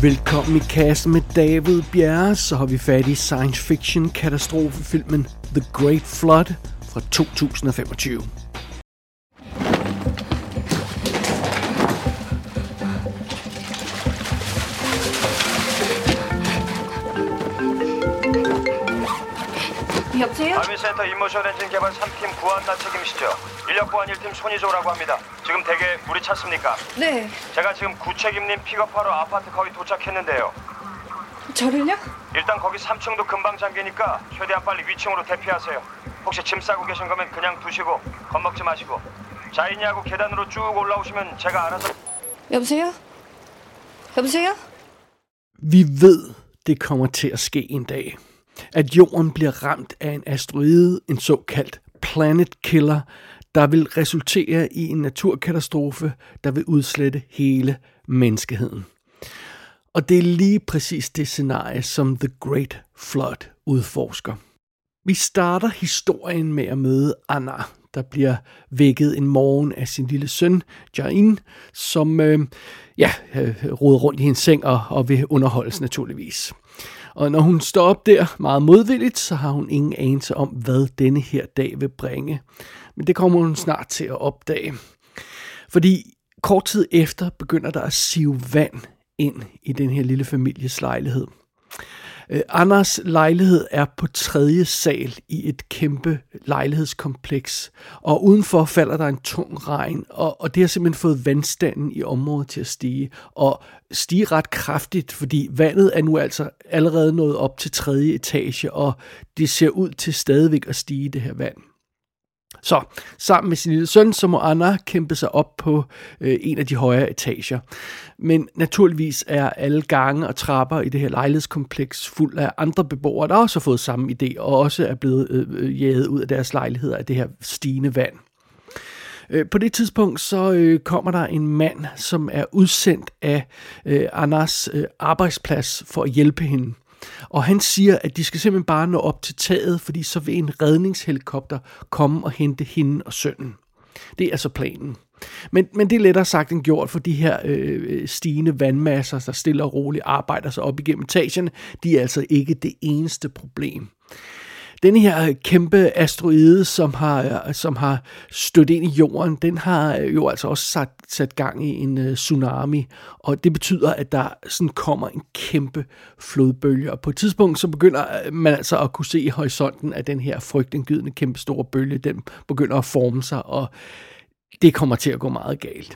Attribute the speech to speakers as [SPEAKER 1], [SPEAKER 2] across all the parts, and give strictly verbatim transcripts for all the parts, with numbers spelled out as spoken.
[SPEAKER 1] Velkommen i kassen med David Bjerre, så har vi fat i science fiction katastrofefilmen The Great Flood fra to tusind og femogtyve.
[SPEAKER 2] 여보세요?
[SPEAKER 3] 발미센터 임모션 엔진 개발 삼 팀 구한나 책임이시죠? 인력 보안 일 팀 손희조라고 합니다. 지금 댁에 물이 찼습니까?
[SPEAKER 2] 네.
[SPEAKER 3] 제가 지금 구책임님 픽업하러 아파트 거의 도착했는데요.
[SPEAKER 2] 저를요?
[SPEAKER 3] 일단 거기 삼 층도 금방 잠기니까 최대한 빨리 위층으로 대피하세요. 혹시 짐 싸고 계신 거면 그냥 두시고 겁먹지 마시고 자인이하고 계단으로 쭉 올라오시면 제가 알아서...
[SPEAKER 2] 여보세요? 여보세요?
[SPEAKER 1] Vi ved, det kommer til at ske en dag. At jorden bliver ramt af en asteroide, en såkaldt planet killer, der vil resultere i en naturkatastrofe, der vil udslette hele menneskeheden. Og det er lige præcis det scenarie, som The Great Flood udforsker. Vi starter historien med at møde Anna, der bliver vækket en morgen af sin lille søn, Jain, som øh, ja, roder rundt i hendes seng og, og vil underholdes naturligvis. Og når hun står op der meget modvilligt, så har hun ingen anelse om, hvad denne her dag vil bringe. Men det kommer hun snart til at opdage. Fordi kort tid efter begynder der at sive vand ind i den her lille families lejlighed. Anders lejlighed er på tredje sal i et kæmpe lejlighedskompleks, og udenfor falder der en tung regn, og, og det har simpelthen fået vandstanden i området til at stige, og stige ret kraftigt, fordi vandet er nu altså allerede nået op til tredje etage, og det ser ud til stadigvæk at stige, det her vand. Så sammen med sin lille søn, så må Anna kæmpe sig op på øh, en af de højere etager. Men naturligvis er alle gange og trapper i det her lejlighedskompleks fuld af andre beboere, der også har fået samme idé, og også er blevet øh, jaget ud af deres lejligheder af det her stigende vand. Øh, på det tidspunkt så øh, kommer der en mand, som er udsendt af øh, Annas øh, arbejdsplads for at hjælpe hende. Og han siger, at de skal simpelthen bare nå op til taget, fordi så vil en redningshelikopter komme og hente hende og sønnen. Det er altså planen. Men, men det er lettere sagt end gjort, for de her øh, stigende vandmasser, der stille og roligt arbejder sig op igennem etagerne, de er altså ikke det eneste problem. Denne her kæmpe asteroide, som har, som har stødt ind i jorden, den har jo altså også sat, sat gang i en uh, tsunami, og det betyder, at der sådan kommer en kæmpe flodbølge, og på et tidspunkt så begynder man altså at kunne se i horisonten, at den her frygtindgydende kæmpe store bølge, den begynder at forme sig, og det kommer til at gå meget galt.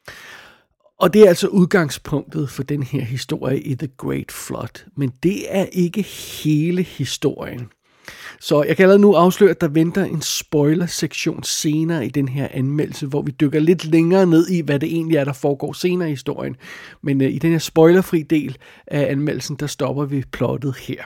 [SPEAKER 1] Og det er altså udgangspunktet for den her historie i The Great Flood, men det er ikke hele historien. Så jeg kan allerede nu afsløre, at der venter en spoiler-sektion senere i den her anmeldelse, hvor vi dykker lidt længere ned i, hvad det egentlig er, der foregår senere i historien. Men uh, i den her spoilerfri del af anmeldelsen, der stopper vi plottet her.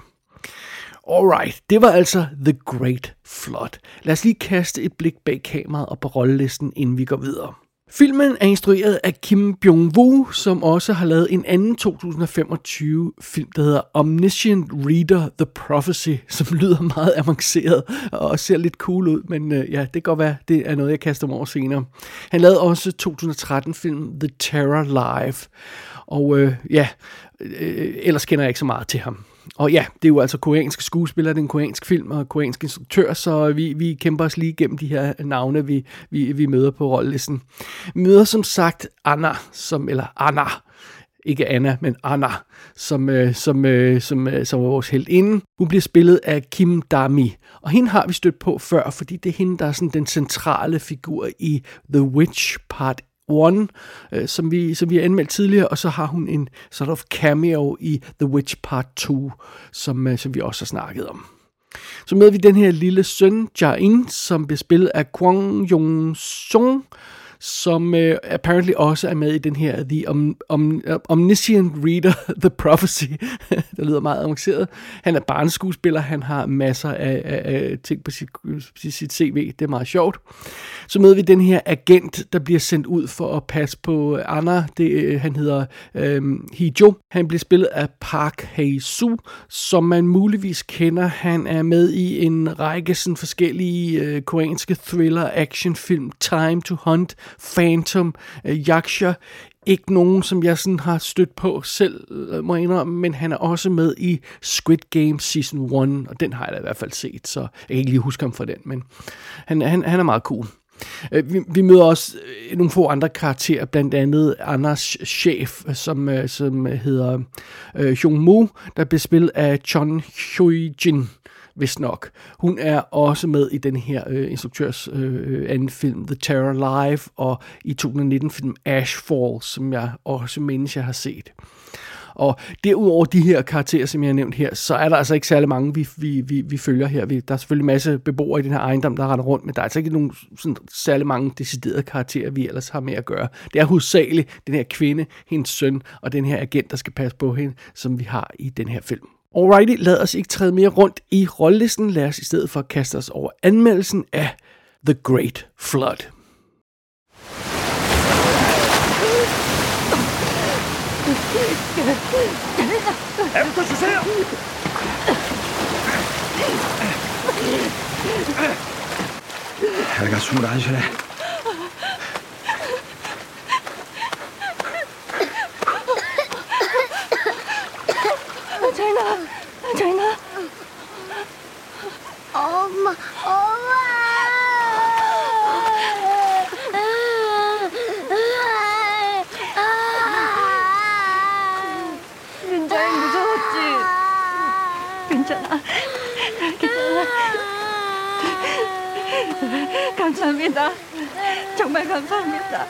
[SPEAKER 1] Alright, det var altså The Great Flood. Lad os lige kaste et blik bag kameraet og på rollelisten, inden vi går videre. Filmen er instrueret af Kim Byung-woo, som også har lavet en anden to tusind og femogtyve film, der hedder Omniscient Reader: The Prophecy, som lyder meget avanceret og ser lidt cool ud, men øh, ja, det kan godt være, det er noget, jeg kaster mig over senere. Han lavede også to tusind og tretten film The Terror Live, og øh, ja, øh, ellers kender jeg ikke så meget til ham. Og ja, det er jo altså koreanske skuespillere, det er en koreansk film og koreansk instruktør, så vi, vi kæmper os lige igennem de her navne, vi, vi, vi møder på rollelisten. Vi møder som sagt Anna, som, eller Anna, ikke Anna, men Anna, som, øh, som, øh, som, øh, som var vores heltinde. Hun bliver spillet af Kim Da-mi, og hende har vi stødt på før, fordi det er hende, der er sådan den centrale figur i The Witch Part One, øh, som, vi, som vi har anmeldt tidligere, og så har hun en sort of cameo i The Witch Part To, som, øh, som vi også har snakket om. Så møder vi den her lille søn, Jain, som bliver spillet af Kwang Yong-sung, som uh, apparently også er med i den her The Om- Om- Omniscient Reader: The Prophecy. Det lyder meget avanceret. Han er barneskuespiller, han har masser af, af, af ting på sit, sit C V, det er meget sjovt. Så møder vi den her agent, der bliver sendt ud for at passe på Anna. Det, han hedder um, Hee-jo. Han bliver spillet af Park Hae-soo, som man muligvis kender. Han er med i en række sådan forskellige uh, koreanske thriller-actionfilm, Time to Hunt, Phantom, uh, Yaksha. Ikke nogen, som jeg sådan har stødt på selv, må jeg indrømme, men han er også med i Squid Game Season et, og den har jeg da i hvert fald set, så jeg kan ikke lige huske ham fra den, men han, han, han er meget cool. Vi, vi møder også nogle få andre karakterer, blandt andet Anders chef, som, som hedder uh, Jung-Moo, der bliver spillet af Chon Hyun-jin, vist nok. Hun er også med i den her øh, instruktørs øh, anden film, The Terror Live, og i to tusind nitten film Ashfall, som jeg også mindes, jeg har set. Og derudover de her karakterer, som jeg har nævnt her, så er der altså ikke særlig mange, vi, vi, vi, vi følger her. Vi, der er selvfølgelig en masse beboere i den her ejendom, der render rundt, men der er altså ikke nogen sådan, særlig mange deciderede karakterer, vi ellers har med at gøre. Det er hovedsageligt den her kvinde, hendes søn, og den her agent, der skal passe på hende, som vi har i den her film. Alrighty, lad os ikke træde mere rundt i rollelisten. Lad os i stedet for kaste os over anmeldelsen af The Great Flood.
[SPEAKER 3] 애부터 주세요.
[SPEAKER 4] 애가 숨을 안 쉬네.
[SPEAKER 2] 잘 나, 잘 나.
[SPEAKER 5] 엄마, 엄마.
[SPEAKER 2] 민자이 무서웠지? 괜찮아. 괜찮아. 감사합니다. 정말 감사합니다.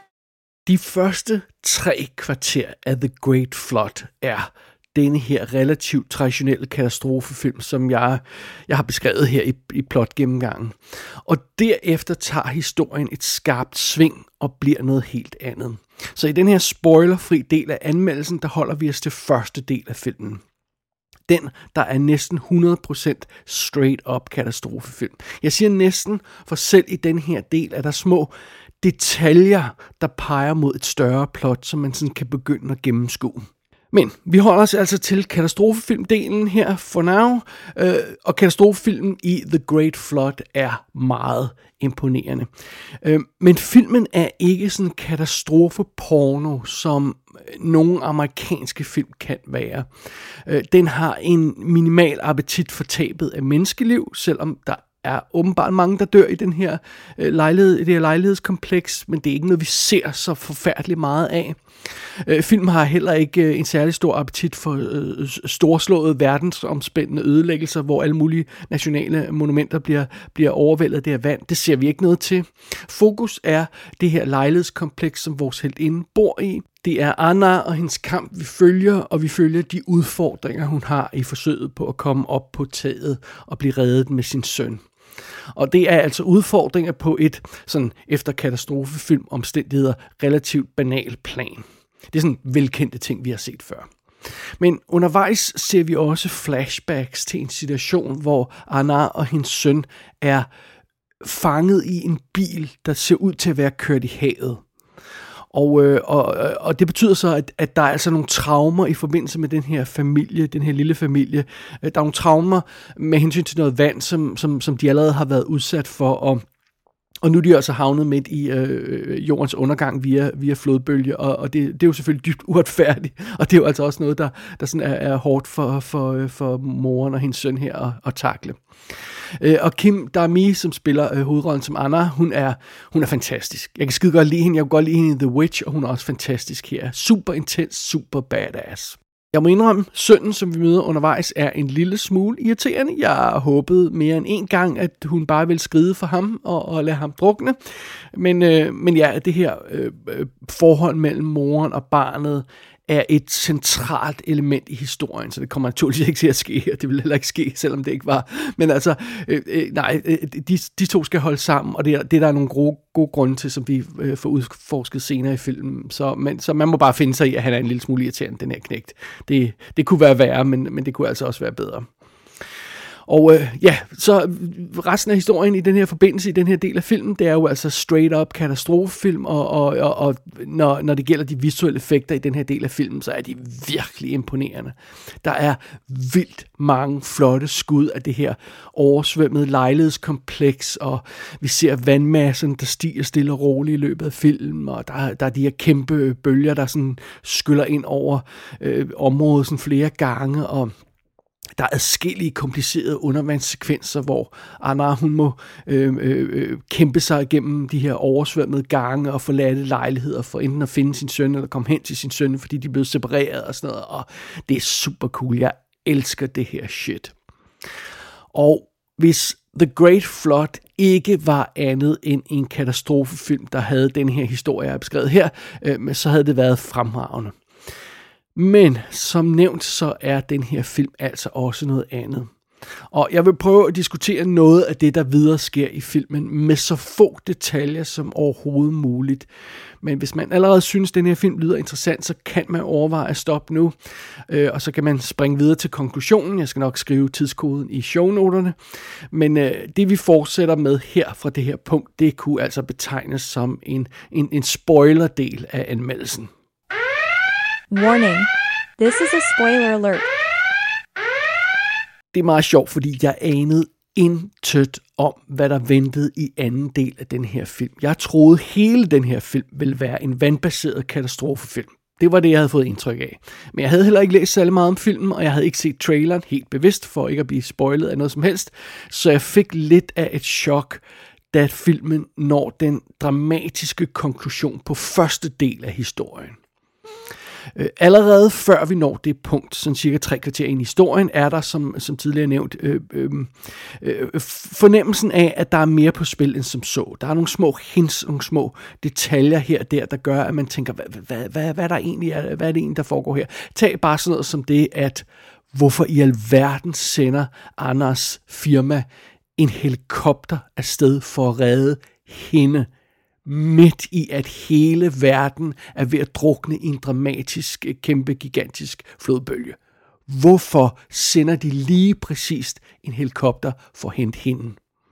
[SPEAKER 1] De første tre kvarter af The Great Flood er denne her relativt traditionelle katastrofefilm, som jeg, jeg har beskrevet her i, i plotgennemgangen. Og derefter tager historien et skarpt sving og bliver noget helt andet. Så i den her spoilerfri del af anmeldelsen, der holder vi os til første del af filmen. Den, der er næsten hundrede procent straight up katastrofefilm. Jeg siger næsten, for selv i den her del er der små detaljer, der peger mod et større plot, som man sådan kan begynde at gennemskue. Men vi holder os altså til katastrofefilmdelen her for now, øh, og katastrofefilmen i The Great Flood er meget imponerende. Øh, men filmen er ikke sådan en katastrofeporno, som nogle amerikanske film kan være. Øh, den har en minimal appetit for tabet af menneskeliv, selvom der er åbenbart mange, der dør i den her øh, lejlighed, i det her lejlighedskompleks, men det er ikke noget, vi ser så forfærdeligt meget af. Øh, filmen har heller ikke øh, en særlig stor appetit for øh, storslåede verdensomspændende ødelæggelser, hvor alle mulige nationale monumenter bliver, bliver overvældet af det her vand. Det ser vi ikke noget til. Fokus er det her lejlighedskompleks, som vores heltinde bor i. Det er Anna og hendes kamp, vi følger, og vi følger de udfordringer, hun har i forsøget på at komme op på taget og blive reddet med sin søn. Og det er altså udfordringer på et, sådan efter katastrofefilm omstændigheder, relativt banal plan. Det er sådan velkendte ting, vi har set før. Men undervejs ser vi også flashbacks til en situation, hvor Anna og hendes søn er fanget i en bil, der ser ud til at være kørt i havet. Og, øh, og, og det betyder så, at, at der er altså nogle traumer i forbindelse med den her familie, den her lille familie. Der er nogle traumer med hensyn til noget vand, som, som, som de allerede har været udsat for, og, og nu er de altså havnet midt i øh, jordens undergang via, via flodbølge, og, og det, det er jo selvfølgelig dybt uretfærdigt, og det er jo altså også noget, der, der sådan er, er hårdt for, for, for moren og hendes søn her at, at takle. Og Kim Darmi, som spiller øh, hovedrollen som Anna, hun er, hun er fantastisk. Jeg kan skide godt lide hende, jeg kan godt lide hende i The Witch, og hun er også fantastisk her. Super intens, super badass. Jeg må indrømme, sønnen, som vi møder undervejs, er en lille smule irriterende. Jeg håbede mere end en gang, at hun bare ville skride for ham og, og lade ham drukne. Men, øh, men ja, det her øh, forhold mellem moren og barnet er et centralt element i historien, så det kommer naturligvis ikke til at ske, og det vil heller ikke ske, selvom det ikke var. Men altså, øh, øh, nej, de, de to skal holde sammen, og det er, det er der er nogle gode, gode grunde til, som vi øh, får udforsket senere i filmen. Så, men, så man må bare finde sig i, at han er en lille smule irriterende, den her knægt. Det, det kunne være værre, men, men det kunne altså også være bedre. Og øh, ja, så resten af historien i den her forbindelse, i den her del af filmen, det er jo altså straight up katastrofefilm, og, og, og, og når, når det gælder de visuelle effekter i den her del af filmen, så er de virkelig imponerende. Der er vildt mange flotte skud af det her oversvømmede lejlighedskompleks, og vi ser vandmassen, der stiger stille og roligt i løbet af filmen, og der, der er de her kæmpe bølger, der sådan skyller ind over øh, området sådan flere gange, og der er adskillige komplicerede undervandssekvenser, hvor Anna, hun må øh, øh, kæmpe sig igennem de her oversvømmede gange og forlade lejligheder for enten at finde sin søn eller komme hen til sin søn, fordi de er blevet separeret og sådan noget, og det er super cool. Jeg elsker det her shit. Og hvis The Great Flood ikke var andet end en katastrofefilm, der havde den her historie, jeg har beskrevet her, øh, så havde det været fremragende. Men som nævnt, så er den her film altså også noget andet. Og jeg vil prøve at diskutere noget af det, der videre sker i filmen, med så få detaljer som overhovedet muligt. Men hvis man allerede synes, at den her film lyder interessant, så kan man overveje at stoppe nu. Øh, og så kan man springe videre til konklusionen. Jeg skal nok skrive tidskoden i shownoterne. Men øh, det vi fortsætter med her fra det her punkt, det kunne altså betegnes som en, en, en spoiler-del af anmeldelsen.
[SPEAKER 4] Warning. This is a spoiler alert.
[SPEAKER 1] Det er meget sjovt, fordi jeg anede intet om, hvad der ventede i anden del af den her film. Jeg troede, hele den her film ville være en vandbaseret katastrofefilm. Det var det, jeg havde fået indtryk af. Men jeg havde heller ikke læst særlig meget om filmen, og jeg havde ikke set traileren helt bevidst, for ikke at blive spoilet af noget som helst. Så jeg fik lidt af et chok, da filmen når den dramatiske konklusion på første del af historien. Allerede før vi når det punkt, sådan cirka tre kvarter ind i historien, er der, som, som tidligere nævnt, øh, øh, øh, fornemmelsen af, at der er mere på spil end som så. Der er nogle små hints, nogle små detaljer her og der, der gør, at man tænker, hvad, hvad, hvad, hvad, der egentlig er, hvad er det egentlig, der foregår her? Tag bare sådan noget som det, at hvorfor i alverden sender Anders firma en helikopter afsted for at redde hende, midt i at hele verden er ved at drukne i en dramatisk, kæmpe, gigantisk flodbølge. Hvorfor sender de lige præcist en helikopter for at hente hende?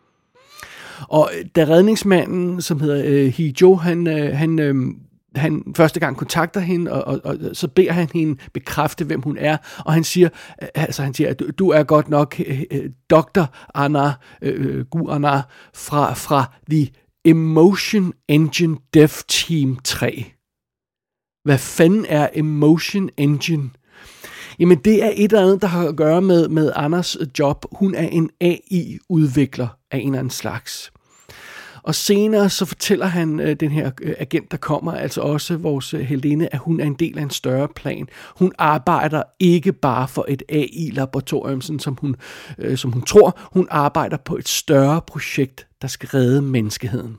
[SPEAKER 1] Og da redningsmanden, som hedder øh, Hee-jo, han, øh, han, øh, han første gang kontakter hende, og, og, og så beder han hende bekræfte, hvem hun er, og han siger, altså han siger, at du er godt nok øh, doktor Anna, øh, Gu Anna, fra, fra The Emotion Engine Dev Team tre. Hvad fanden er Emotion Engine? Jamen det er et eller andet, der har at gøre med, med Anders job. Hun er en A I-udvikler af en eller anden slags. Og senere så fortæller han øh, den her øh, agent, der kommer, altså også vores øh, heldinde, at hun er en del af en større plan. Hun arbejder ikke bare for et A I-laboratorium, sådan som hun, øh, som hun tror. Hun arbejder på et større projekt, der skal redde menneskeheden.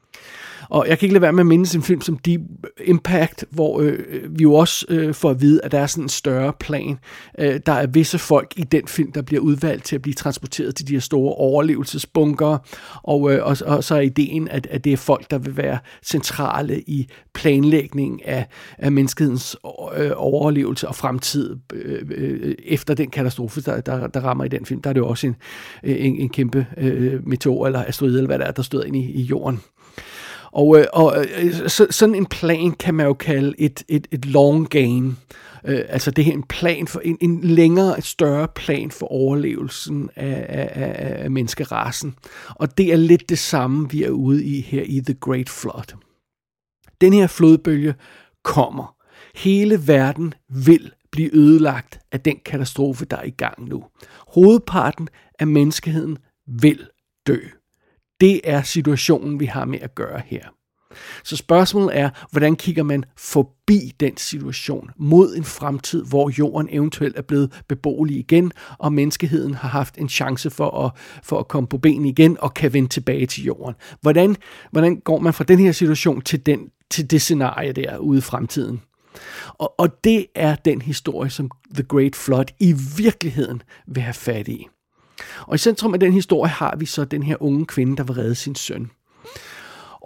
[SPEAKER 1] Og jeg kan ikke lade være med at mindes en film som Deep Impact, hvor øh, vi jo også øh, får at vide, at der er sådan en større plan. Øh, der er visse folk i den film, der bliver udvalgt til at blive transporteret til de her store overlevelsesbunker, og, øh, og, og så er ideen, at, at det er folk, der vil være centrale i planlægning af, af menneskehedens øh, overlevelse og fremtid øh, øh, efter den katastrofe, der, der, der rammer i den film. Der er det jo også en, en, en kæmpe øh, meteor eller asteroide, eller hvad der er, der støder ind i, i jorden. Og, og så, sådan en plan kan man jo kalde et, et, et long game. Øh, altså det her en plan for en, en længere, et større plan for overlevelsen af, af, af menneskerassen. Og det er lidt det samme, vi er ude i her i The Great Flood. Den her flodbølge kommer. Hele verden vil blive ødelagt af den katastrofe, der er i gang nu. Hovedparten af menneskeheden vil dø. Det er situationen, vi har med at gøre her. Så spørgsmålet er, hvordan kigger man forbi den situation mod en fremtid, hvor jorden eventuelt er blevet beboelig igen, og menneskeheden har haft en chance for at, for at komme på ben igen og kan vende tilbage til jorden. Hvordan, hvordan går man fra den her situation til, den, til det scenarie der ude i fremtiden? Og, og det er den historie, som The Great Flood i virkeligheden vil have fat i. Og i centrum af den historie har vi så den her unge kvinde, der vil redde sin søn.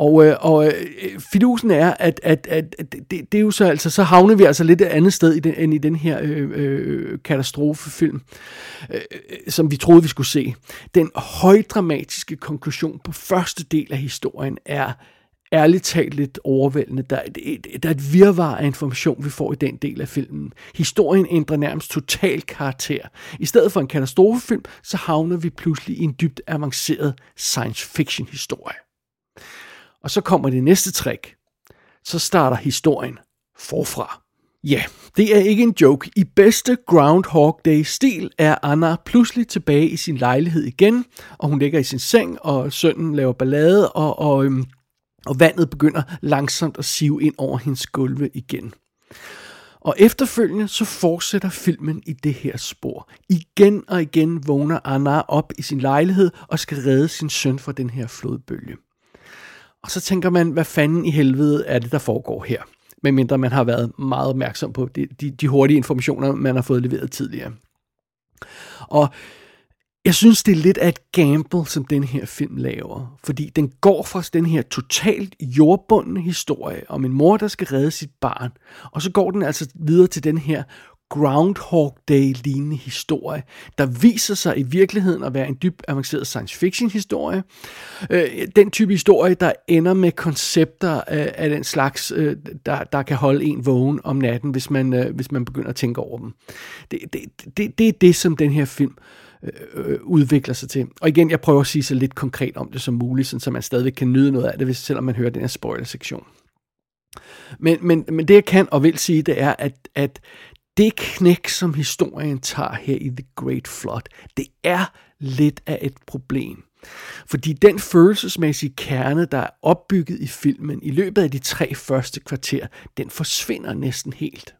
[SPEAKER 1] Og, øh, og øh, fidusen er, at, at, at, at det, det er jo så altså, så havner vi altså lidt et andet sted i den, end i den her øh, øh, katastrofefilm, øh, som vi troede, vi skulle se. Den højdramatiske konklusion på første del af historien er ærligt talt lidt overvældende. Der er, et, der er et virvar af information, vi får i den del af filmen. Historien ændrer nærmest total karakter. I stedet for en katastrofefilm, så havner vi pludselig i en dybt avanceret science fiction historie. Og så kommer det næste trick. Så starter historien forfra. Ja, det er ikke en joke. I bedste Groundhog Day-stil er Anna pludselig tilbage i sin lejlighed igen, og hun ligger i sin seng, og sønnen laver ballade, og, og, øhm, og vandet begynder langsomt at sive ind over hendes gulve igen. Og efterfølgende så fortsætter filmen i det her spor. Igen og igen vågner Anna op i sin lejlighed og skal redde sin søn fra den her flodbølge. Og så tænker man, hvad fanden i helvede er det, der foregår her? Medmindre man har været meget opmærksom på de, de, de hurtige informationer, man har fået leveret tidligere. Og jeg synes, det er lidt af et gamble, som den her film laver. Fordi den går fra den her totalt jordbundne historie om en mor, der skal redde sit barn. Og så går den altså videre til den her Groundhog Day-lignende historie, der viser sig i virkeligheden at være en dybt avanceret science fiction historie. Øh, den type historie, der ender med koncepter af, af den slags, øh, der, der kan holde en vågen om natten, hvis man, øh, hvis man begynder at tænke over dem. Det, det, det, det er det, som den her film øh, udvikler sig til. Og igen, jeg prøver at sige så lidt konkret om det som muligt, så man stadigvæk kan nyde noget af det, hvis, selvom man hører den her spoiler-sektion. Men, men, men det jeg kan og vil sige, det er, at, at det knæk, som historien tager her i The Great Flood, det er lidt af et problem. Fordi den følelsesmæssige kerne, der er opbygget i filmen i løbet af de tre første kvarter, den forsvinder næsten helt.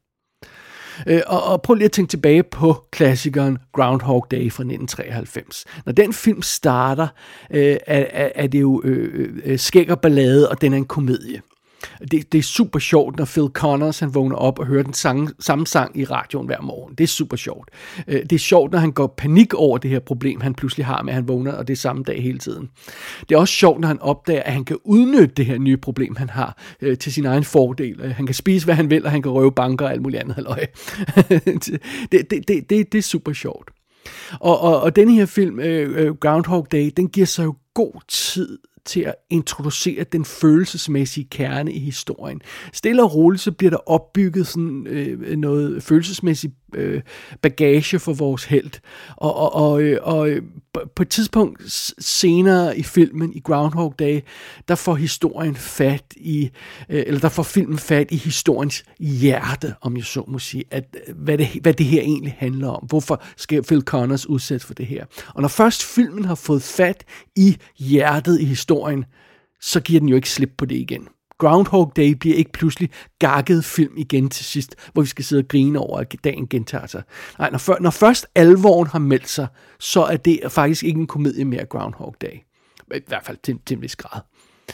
[SPEAKER 1] Og, og prøv lige at tænke tilbage på klassikeren Groundhog Day fra nitten treoghalvfems. Når den film starter, øh, er, er det jo øh, øh, skæg og ballade, og den er en komedie. Det, det er super sjovt, når Phil Connors han vågner op og hører den sang, samme sang i radioen hver morgen. Det er super sjovt. Det er sjovt, når han går panik over det her problem, han pludselig har med, at han vågner, og det er samme dag hele tiden. Det er også sjovt, når han opdager, at han kan udnytte det her nye problem, han har, øh, til sin egen fordel. Han kan spise, hvad han vil, og han kan røve banker og alt muligt andet. det, det, det, det, det er super sjovt. Og, og, og denne her film, øh, Groundhog Day, den giver sig jo god tid til at introducere den følelsesmæssige kerne i historien. Stille og roligt, så bliver der opbygget sådan øh, noget følelsesmæssigt øh, bagage for vores helt. Og, og, og, og på et tidspunkt senere i filmen, i Groundhog Day, der får historien fat i, øh, eller der får filmen fat i historiens hjerte, om jeg så må sige, at, hvad, det, hvad det her egentlig handler om. Hvorfor skal Phil Connors udsættes for det her? Og når først filmen har fået fat i hjertet i historien, så giver den jo ikke slip på det igen. Groundhog Day bliver ikke pludselig gakket film igen til sidst, hvor vi skal sidde og grine over, at dagen gentager sig. Nej, når, for, når først alvoren har meldt sig, så er det faktisk ikke en komedie mere, Groundhog Day. I hvert fald til, til en vis grad.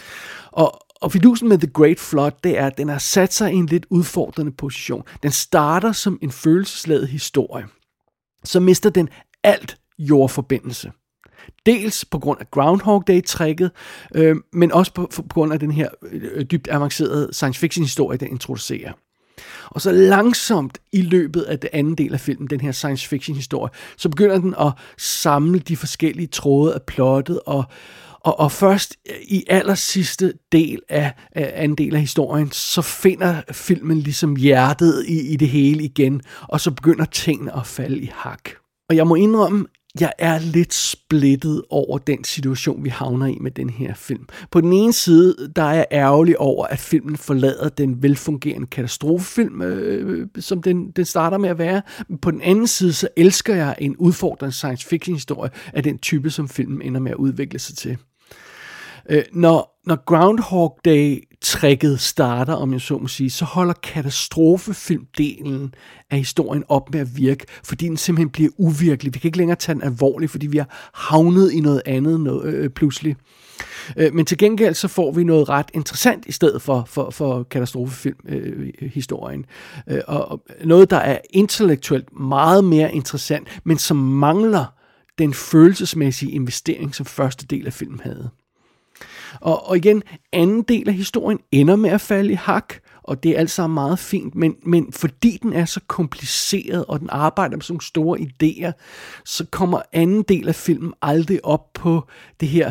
[SPEAKER 1] Og, og fidusen med The Great Flood, det er, at den har sat sig i en lidt udfordrende position. Den starter som en følelsesladet historie. Så mister den alt jordforbindelse. Dels på grund af Groundhog Day-tricket, øh, men også på, på grund af den her øh, dybt avancerede science fiction-historie, den introducerer. Og så langsomt i løbet af det anden del af filmen, den her science fiction-historie, så begynder den at samle de forskellige tråde af plottet, og, og, og først i aller sidste del af, af anden del af historien, så finder filmen ligesom hjertet i, i det hele igen, og så begynder tingene at falde i hak. Og jeg må indrømme, jeg er lidt splittet over den situation, vi havner i med den her film. På den ene side, der er jeg ærgerlig over, at filmen forlader den velfungerende katastrofefilm, øh, som den, den starter med at være. Men på den anden side, så elsker jeg en udfordrende science fiction historie af den type, som filmen ender med at udvikle sig til. Øh, når, når Groundhog Day-tricket starter, om jeg så må sige, så holder katastrofefilmdelen af historien op med at virke, fordi den simpelthen bliver uvirkelig. Vi kan ikke længere tage den alvorligt, fordi vi har havnet i noget andet noget, øh, pludselig. Øh, men til gengæld så får vi noget ret interessant i stedet for, for, for katastrofefilmhistorien. Øh, øh, og, og noget, der er intellektuelt meget mere interessant, men som mangler den følelsesmæssige investering, som første del af filmen havde. Og, og igen, anden del af historien ender med at falde i hak, og det er alt sammen meget fint, men, men fordi den er så kompliceret, og den arbejder med sådan nogle store idéer, så kommer anden del af filmen aldrig op på det her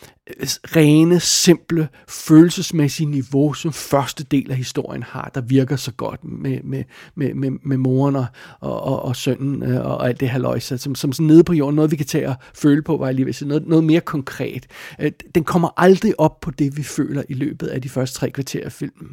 [SPEAKER 1] rene, simple, følelsesmæssige niveau, som første del af historien har, der virker så godt med, med, med, med, med moren og, og, og sønnen og alt det her løjse, som, som sådan nede på jorden, noget vi kan tage og føle på, var jeg lige ved at sige, noget, noget mere konkret. Den kommer aldrig op på det, vi føler i løbet af de første tre kvarter af filmen.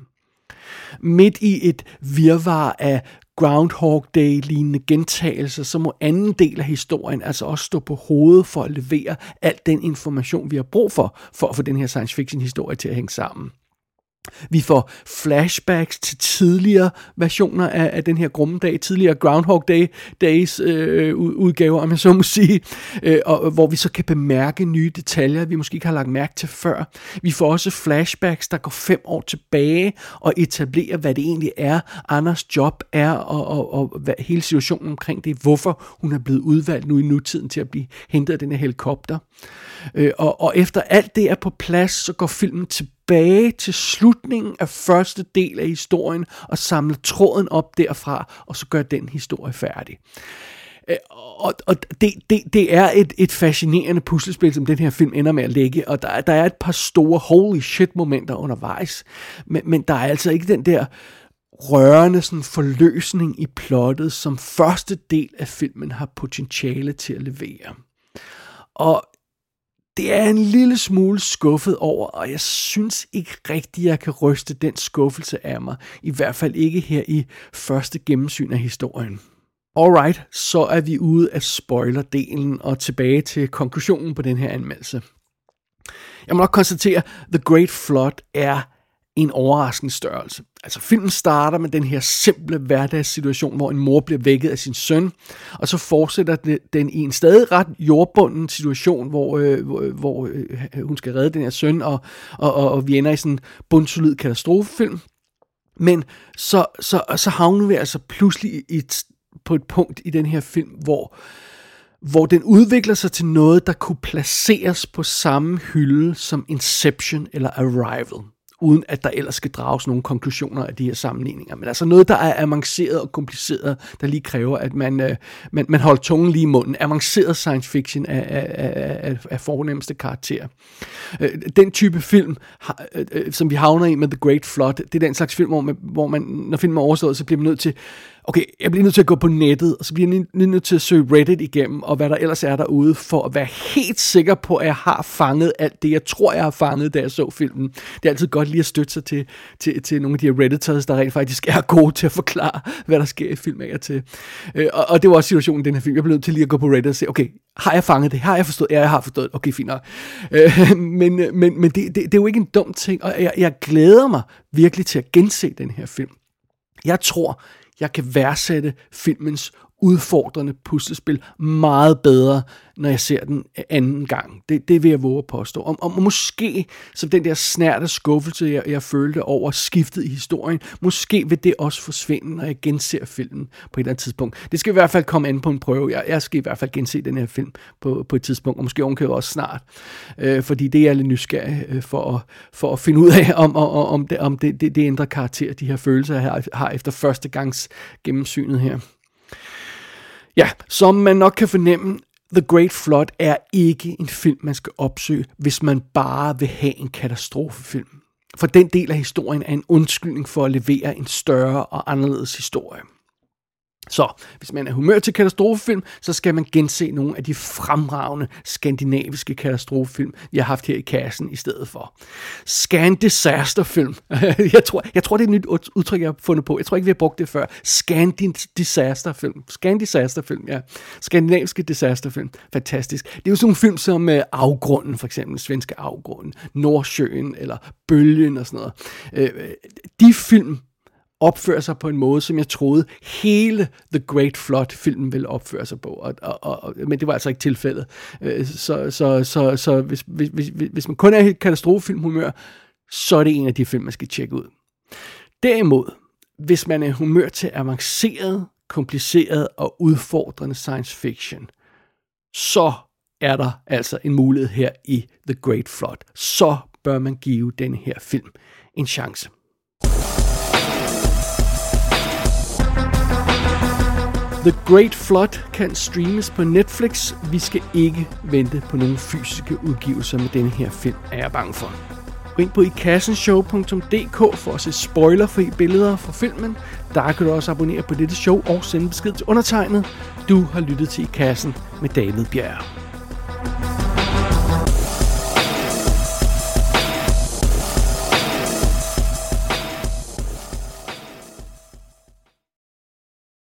[SPEAKER 1] Midt i et virvar af Groundhog Day-lignende gentagelser, så må anden del af historien altså også stå på hovedet for at levere al den information, vi har brug for, for at få den her science fiction historie til at hænge sammen. Vi får flashbacks til tidligere versioner af, af den her grumme dag, tidligere Groundhog Day days øh, udgaver, om jeg så må sige, øh, og, hvor vi så kan bemærke nye detaljer, vi måske ikke har lagt mærke til før. Vi får også flashbacks, der går fem år tilbage og etablerer, hvad det egentlig er, Anders job er, og, og, og hvad, hele situationen omkring det, hvorfor hun er blevet udvalgt nu i nutiden til at blive hentet af den her helikopter. Øh, og, og efter alt det er på plads, så går filmen tilbage til slutningen af første del af historien og samler tråden op derfra, og så gør den historie færdig. Øh, og og det, det, det er et, et fascinerende puslespil, som den her film ender med at lægge, og der, der er et par store holy shit momenter undervejs, men, men der er altså ikke den der rørende sådan forløsning i plottet, som første del af filmen har potentiale til at levere. Og det er en lille smule skuffet over, og jeg synes ikke rigtigt, jeg kan ryste den skuffelse af mig. I hvert fald ikke her i første gennemsyn af historien. Alright, så er vi ude af spoilerdelen og tilbage til konklusionen på den her anmeldelse. Jeg må nok konstatere, at The Great Flood er en overraskende størrelse. Altså filmen starter med den her simple hverdagssituation, hvor en mor bliver vækket af sin søn, og så fortsætter den i en stadig ret jordbunden situation, hvor, øh, hvor, hvor øh, hun skal redde den her søn, og, og, og, og vi ender i sådan en bundsolid katastrofefilm. Men så, så, så havner vi altså pludselig i et, på et punkt i den her film, hvor hvor den udvikler sig til noget, der kunne placeres på samme hylde som Inception eller Arrival, uden at der ellers skal drages nogle konklusioner af de her sammenligninger. Men altså noget, der er avanceret og kompliceret, der lige kræver, at man, øh, man, man holder tungen lige i munden. Avanceret science fiction af, af, af, af fornemmeste karakter. Øh, den type film, øh, som vi havner i med The Great Flood, det er den slags film, hvor man, hvor man når filmen er overstået, så bliver man nødt til okay, jeg bliver nødt til at gå på nettet, og så bliver jeg nødt til at søge Reddit igennem, og hvad der ellers er derude, for at være helt sikker på, at jeg har fanget alt det, jeg tror, jeg har fanget, da jeg så filmen. Det er altid godt lige at støtte sig til, til, til nogle af de her Redditors, der rent faktisk er gode til at forklare, hvad der sker i film af til. Og, og det var også situationen i den her film. Jeg blev nødt til lige at gå på Reddit og se, okay, har jeg fanget det? Har jeg forstået? Ja, jeg har forstået det. Okay, fint nok. Men, men, men det, det, det er jo ikke en dum ting, og jeg, jeg glæder mig virkelig til at gense den her film. Jeg tror, jeg kan værdsætte filmens udfordrende puslespil meget bedre, når jeg ser den anden gang. Det, det vil jeg våge at påstå. Og, og måske, som den der snærte skuffelse, jeg, jeg følte over skiftet i historien, måske vil det også forsvinde, når jeg genser filmen på et eller andet tidspunkt. Det skal i hvert fald komme an på en prøve. Jeg, jeg skal i hvert fald gense den her film på, på et tidspunkt, og måske ovenkøbet også snart. Øh, fordi det er jeg lidt nysgerrig øh, for, at, for at finde ud af, om, om, om, det, om det, det, det ændrer karakter, de her følelser, jeg har, har efter første gangs gennemsynet her. Ja, som man nok kan fornemme, The Great Flood er ikke en film, man skal opsøge, hvis man bare vil have en katastrofefilm. For den del af historien er en undskyldning for at levere en større og anderledes historie. Så hvis man er humør til katastrofefilm, så skal man gense nogle af de fremragende skandinaviske katastrofefilm, vi har haft her i kassen i stedet for. Scan Disaster-film. jeg, tror, jeg tror, det er et nyt udtryk, jeg har fundet på. Jeg tror ikke, vi har brugt det før. Scan Disaster-film. Scan Disaster-film, ja. Skandinaviske disasterfilm. Fantastisk. Det er jo sådan nogle film som uh, Afgrunden, for eksempel. Svenske Afgrunden. Nordsjøen eller Bølgen og sådan noget. Uh, de film opfører sig på en måde, som jeg troede hele The Great Flood-filmen ville opføre sig på, og, og, og, men det var altså ikke tilfældet. Så, så, så, så hvis, hvis, hvis, hvis man kun er i katastrofefilmhumør, så er det en af de film, man skal tjekke ud. Derimod, hvis man er humør til avanceret, kompliceret og udfordrende science fiction, så er der altså en mulighed her i The Great Flood. Så bør man give denne her film en chance. The Great Flood kan streames på Netflix. Vi skal ikke vente på nogle fysiske udgivelser med denne her film, er jeg bange for. Gå ind på i kassen show punktum d k for at se spoilerfri billeder fra filmen. Der kan du også abonnere på dette show og sende besked til undertegnet. Du har lyttet til I Kassen med David Bjerg.